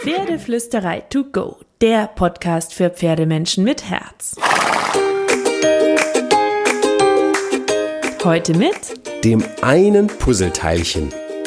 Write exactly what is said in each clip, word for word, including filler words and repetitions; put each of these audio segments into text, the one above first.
Pferdeflüsterei to go, der Podcast für Pferdemenschen mit Herz. Heute mit dem einen Puzzleteilchen.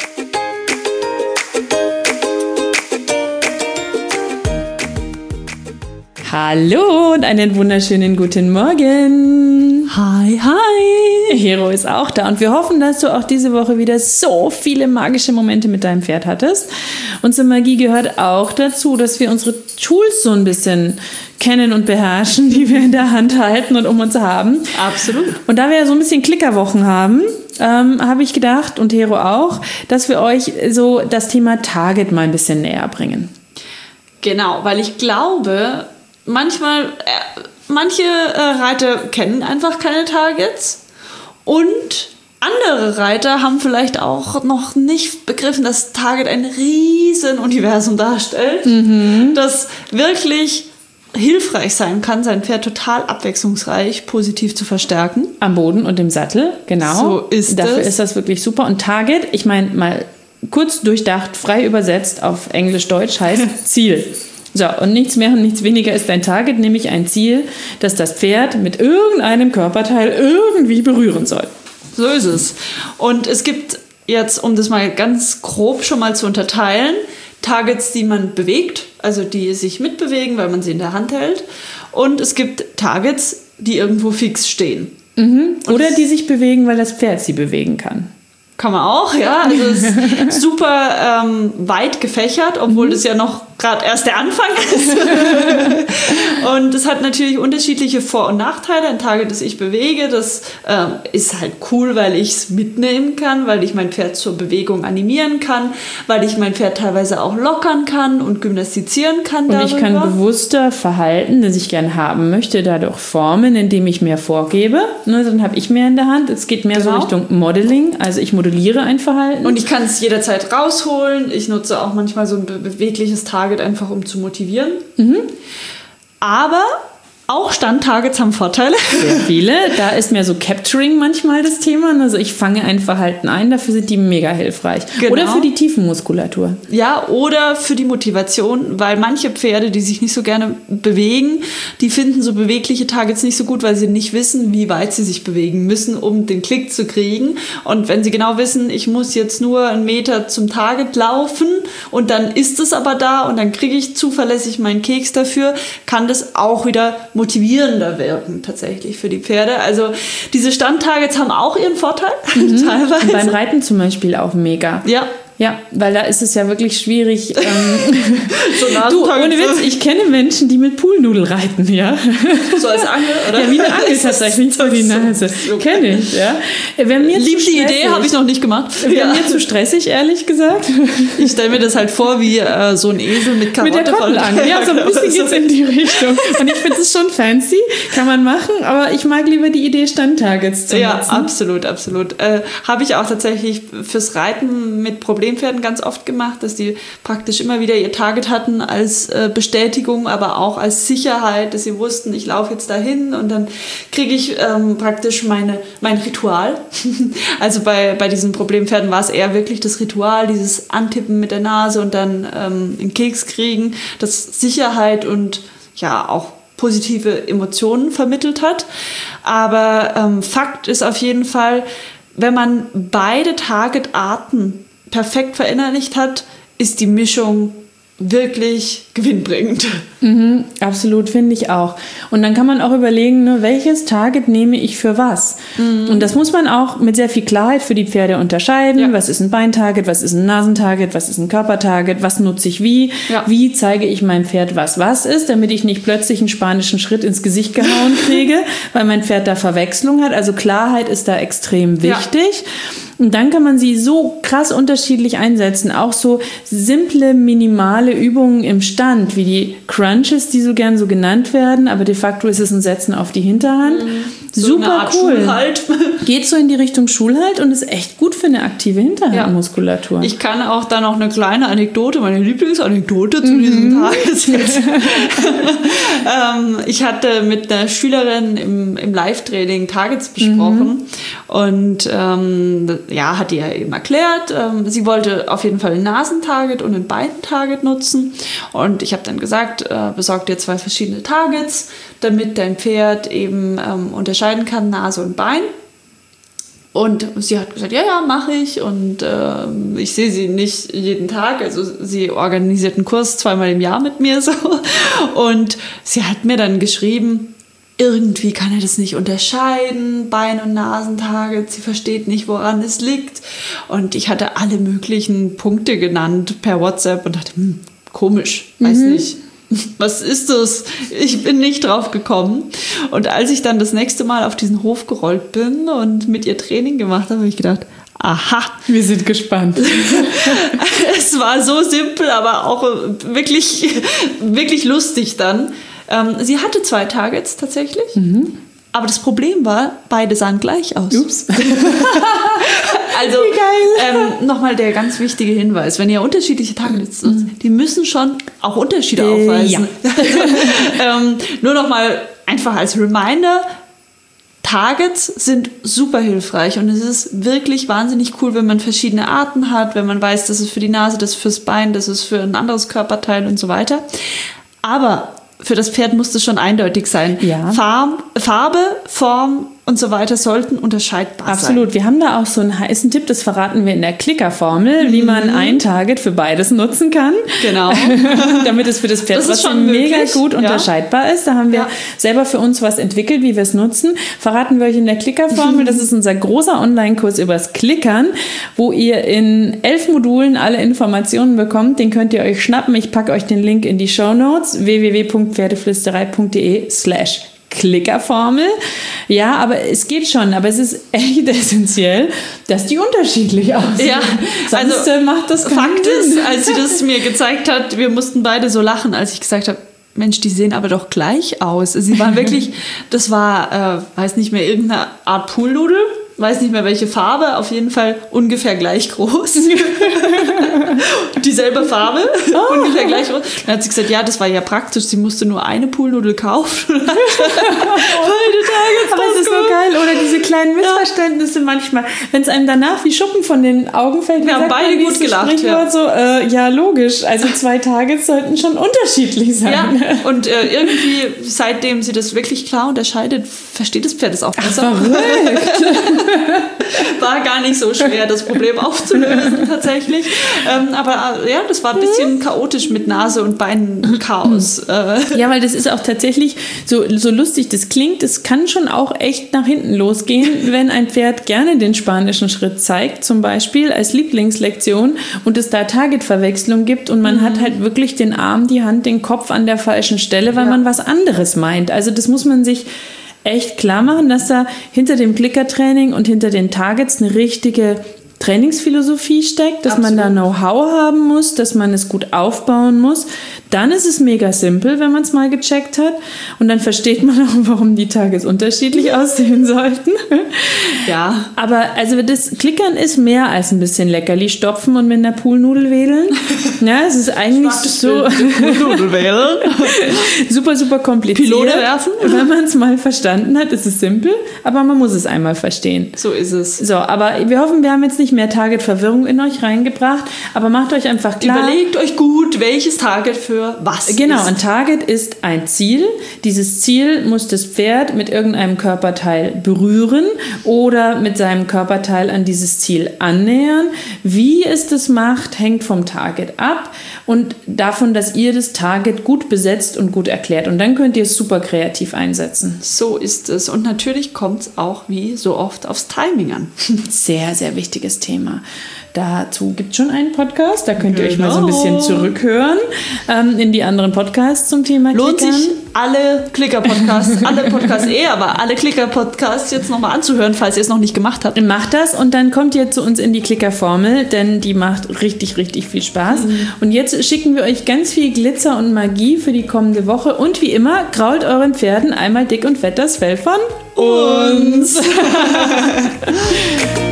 Hallo und einen wunderschönen guten Morgen. Hi, hi. Hero ist auch da und wir hoffen, dass du auch diese Woche wieder so viele magische Momente mit deinem Pferd hattest. Und zur Magie gehört auch dazu, dass wir unsere Tools so ein bisschen kennen und beherrschen, die wir in der Hand halten und um uns haben. Absolut. Und da wir ja so ein bisschen Klickerwochen haben, ähm, habe ich gedacht, und Hero auch, dass wir euch so das Thema Target mal ein bisschen näher bringen. Genau, weil ich glaube, manchmal, äh, manche äh, Reiter kennen einfach keine Targets und andere Reiter haben vielleicht auch noch nicht begriffen, dass Target ein riesen Universum darstellt, mhm. das wirklich hilfreich sein kann, sein Pferd total abwechslungsreich positiv zu verstärken. Am Boden und im Sattel, genau. So ist Dafür es. ist das wirklich super. Und Target, ich meine mal kurz durchdacht, frei übersetzt auf Englisch-Deutsch, heißt Ziel. So, und nichts mehr und nichts weniger ist ein Target, nämlich ein Ziel, das das Pferd mit irgendeinem Körperteil irgendwie berühren soll. So ist es. Und es gibt jetzt, um das mal ganz grob schon mal zu unterteilen, Targets, die man bewegt, also die sich mitbewegen, weil man sie in der Hand hält. Und es gibt Targets, die irgendwo fix stehen. Mhm. Oder die sich bewegen, weil das Pferd sie bewegen kann. Kann man auch, ja. Also es ist super ähm, weit gefächert, obwohl mhm. das ja noch gerade erst der Anfang ist. Und es hat natürlich unterschiedliche Vor- und Nachteile. Ein Target, das ich bewege, das ähm, ist halt cool, weil ich es mitnehmen kann, weil ich mein Pferd zur Bewegung animieren kann, weil ich mein Pferd teilweise auch lockern kann und gymnastizieren kann. Und darüber. Ich kann bewusster Verhalten, das ich gern haben möchte, dadurch formen, indem ich mehr vorgebe. Ne, dann habe ich mehr in der Hand. Es geht mehr genau. so Richtung Modeling. Also ich modelliere ein Verhalten. Und ich kann es jederzeit rausholen. Ich nutze auch manchmal so ein bewegliches Target, einfach um zu motivieren. Mhm. Aber auch Standtargets haben Vorteile. Sehr viele. Da ist mehr so Capturing manchmal das Thema. Also ich fange ein Verhalten ein, dafür sind die mega hilfreich. Genau. Oder für die Tiefenmuskulatur. Ja, oder für die Motivation, weil manche Pferde, die sich nicht so gerne bewegen, die finden so bewegliche Targets nicht so gut, weil sie nicht wissen, wie weit sie sich bewegen müssen, um den Klick zu kriegen. Und wenn sie genau wissen, ich muss jetzt nur einen Meter zum Target laufen und dann ist es aber da und dann kriege ich zuverlässig meinen Keks dafür, kann das auch wieder motivierender wirken tatsächlich für die Pferde. Also diese Standtargets haben auch ihren Vorteil, mhm. teilweise. Und beim Reiten zum Beispiel auch mega. Ja. Ja, weil da ist es ja wirklich schwierig. Ähm, so du, ohne Witz, ich kenne Menschen, die mit Poolnudel reiten, ja. So als Angel, oder? Ja, wie eine Angel tatsächlich für die Nase. So. Kenne ich, ja. Liebste Idee, habe ich noch nicht gemacht. Wäre ja. mir zu stressig, ehrlich gesagt. Ich stelle mir das halt vor wie äh, so ein Esel mit Karotte. Mit der Koppelangel, ja, so ein bisschen geht's in die Richtung. Und ich finde es schon fancy, kann man machen, aber ich mag lieber die Idee, Standtargets zu ja, nutzen. Ja, absolut, absolut. Äh, habe ich auch tatsächlich fürs Reiten mit Problempferden ganz oft gemacht, dass die praktisch immer wieder ihr Target hatten als äh, Bestätigung, aber auch als Sicherheit, dass sie wussten, ich laufe jetzt dahin und dann kriege ich ähm, praktisch meine, mein Ritual. Also bei, bei diesen Problempferden war es eher wirklich das Ritual, dieses Antippen mit der Nase und dann ähm, einen Keks kriegen, das Sicherheit und ja auch positive Emotionen vermittelt hat. Aber ähm, Fakt ist auf jeden Fall, wenn man beide Targetarten perfekt verinnerlicht hat, ist die Mischung wirklich gewinnbringend. Mhm, absolut, finde ich auch. Und dann kann man auch überlegen, ne, welches Target nehme ich für was? Mhm. Und das muss man auch mit sehr viel Klarheit für die Pferde unterscheiden. Ja. Was ist ein Beintarget, was ist ein Nasentarget, was ist ein Körpertarget, was nutze ich wie? Ja. Wie zeige ich meinem Pferd, was was ist, damit ich nicht plötzlich einen spanischen Schritt ins Gesicht gehauen kriege, weil mein Pferd da Verwechslung hat. Also Klarheit ist da extrem wichtig. Ja. Und dann kann man sie so krass unterschiedlich einsetzen. Auch so simple, minimale Übungen im Stand, wie die Crunches, die so gern so genannt werden. Aber de facto ist es ein Setzen auf die Hinterhand. Mhm. So super eine Art cool. Schulhalt. Geht so in die Richtung Schulhalt und ist echt gut für eine aktive Hinterhandmuskulatur. Ja. Ich kann auch da noch eine kleine Anekdote, meine Lieblingsanekdote zu mhm. diesem Tag erzählen. ähm, ich hatte mit einer Schülerin im, im Live-Training Targets besprochen mhm. und ähm, ja, hat die ja eben erklärt, ähm, sie wollte auf jeden Fall ein Nasentarget und ein Beintarget nutzen. benutzen. Und ich habe dann gesagt, äh, besorg dir zwei verschiedene Targets, damit dein Pferd eben ähm, unterscheiden kann, Nase und Bein. Und sie hat gesagt, ja, ja, mache ich. Und äh, ich sehe sie nicht jeden Tag. Also sie organisiert einen Kurs zweimal im Jahr mit mir so. Und sie hat mir dann geschrieben, irgendwie kann er das nicht unterscheiden, Bein- und Nasentarget. Sie versteht nicht, woran es liegt. Und ich hatte alle möglichen Punkte genannt per WhatsApp und dachte, hm, komisch, weiß mhm. nicht. Was ist das? Ich bin nicht drauf gekommen. Und als ich dann das nächste Mal auf diesen Hof gerollt bin und mit ihr Training gemacht habe, habe ich gedacht, aha. Wir sind gespannt. Es war so simpel, aber auch wirklich, wirklich lustig dann. Ähm, sie hatte zwei Targets tatsächlich. Mhm. Aber das Problem war, beide sahen gleich aus. Ups. Also ähm, nochmal der ganz wichtige Hinweis, wenn ihr unterschiedliche Targets nutzt, mhm. die müssen schon auch Unterschiede äh, aufweisen. Ja. ähm, nur nochmal einfach als Reminder, Targets sind super hilfreich und es ist wirklich wahnsinnig cool, wenn man verschiedene Arten hat, wenn man weiß, das ist für die Nase, das ist fürs Bein, das ist für ein anderes Körperteil und so weiter. Aber für das Pferd muss das schon eindeutig sein. Ja. Farb, Farbe, Form und so weiter sollten unterscheidbar Absolut. sein. Absolut. Wir haben da auch so einen heißen Tipp, das verraten wir in der Klicker-Formel, mhm. wie man ein Target für beides nutzen kann. Genau. Damit es für das Pferd das trotzdem mega gut ja. unterscheidbar ist. Da haben wir ja. selber für uns was entwickelt, wie wir es nutzen. Verraten wir euch in der Klicker-Formel. Mhm. Das ist unser großer Online-Kurs übers Klickern, wo ihr in elf Modulen alle Informationen bekommt. Den könnt ihr euch schnappen. Ich packe euch den Link in die Shownotes. w w w punkt pferdeflüsterei punkt de slash Klickerformel. Ja, aber es geht schon, aber es ist echt essentiell, dass die unterschiedlich aussehen. Ja, Sonst also macht das keinen Fakt Sinn. ist, als sie das mir gezeigt hat, wir mussten beide so lachen, als ich gesagt habe, Mensch, die sehen aber doch gleich aus. Sie waren wirklich, das war, äh, weiß nicht mehr, irgendeine Art Poolnudel, weiß nicht mehr welche Farbe, auf jeden Fall ungefähr gleich groß. Dieselbe Farbe, oh. ungefähr gleich groß. Dann hat sie gesagt, ja, das war ja praktisch, sie musste nur eine Poolnudel kaufen. Beide Tage. Aber es ist so geil, oder diese kleinen Missverständnisse ja. manchmal, wenn es einem danach wie Schuppen von den Augen fällt. Wir haben beide gut gelacht. Ja. So, äh, ja, logisch, also zwei Targets sollten schon unterschiedlich sein. Ja, und äh, irgendwie, seitdem sie das wirklich klar unterscheidet, versteht das Pferd es auch besser. Ach, verrückt. War gar nicht so schwer, das Problem aufzulösen tatsächlich. Ähm, aber äh, ja, das war ein bisschen chaotisch mit Nase und Beinen Chaos. Äh. Ja, weil das ist auch tatsächlich so, so lustig das klingt, es kann schon auch echt nach hinten losgehen, wenn ein Pferd gerne den spanischen Schritt zeigt, zum Beispiel als Lieblingslektion und es da Targetverwechslung gibt und man mhm. hat halt wirklich den Arm, die Hand, den Kopf an der falschen Stelle, weil ja. man was anderes meint. Also das muss man sich echt klar machen, dass da hinter dem Klickertraining und hinter den Targets eine richtige Trainingsphilosophie steckt, dass Absolut. man da Know-how haben muss, dass man es gut aufbauen muss. Dann ist es mega simpel, wenn man es mal gecheckt hat. Und dann versteht man auch, warum die Targets unterschiedlich aussehen sollten. Ja. Aber also das Klickern ist mehr als ein bisschen Leckerli stopfen und mit einer Poolnudel wedeln. Ja, es ist eigentlich so super, super kompliziert. Pilone werfen. Wenn man es mal verstanden hat, ist es simpel, aber man muss es einmal verstehen. So ist es. So, aber wir hoffen, wir haben jetzt nicht mehr Target-Verwirrung in euch reingebracht, aber macht euch einfach klar. Überlegt euch gut, welches Target für was Genau, ist. ein Target ist ein Ziel. Dieses Ziel muss das Pferd mit irgendeinem Körperteil berühren oder mit seinem Körperteil an dieses Ziel annähern. Wie es das macht, hängt vom Target ab und davon, dass ihr das Target gut besetzt und gut erklärt. Und dann könnt ihr es super kreativ einsetzen. So ist es. Und natürlich kommt es auch wie so oft aufs Timing an. Sehr, sehr wichtiges Thema. Dazu gibt es schon einen Podcast, da könnt ihr genau. euch mal so ein bisschen zurückhören ähm, in die anderen Podcasts zum Thema Klickern. Lohnt sich, alle Klicker-Podcasts, alle Podcasts eh, aber alle Klicker-Podcasts jetzt nochmal anzuhören, falls ihr es noch nicht gemacht habt. Macht das und dann kommt ihr zu uns in die Klicker-Formel, denn die macht richtig, richtig viel Spaß. Mhm. Und jetzt schicken wir euch ganz viel Glitzer und Magie für die kommende Woche und wie immer, krault euren Pferden einmal dick und fett das Fell von uns.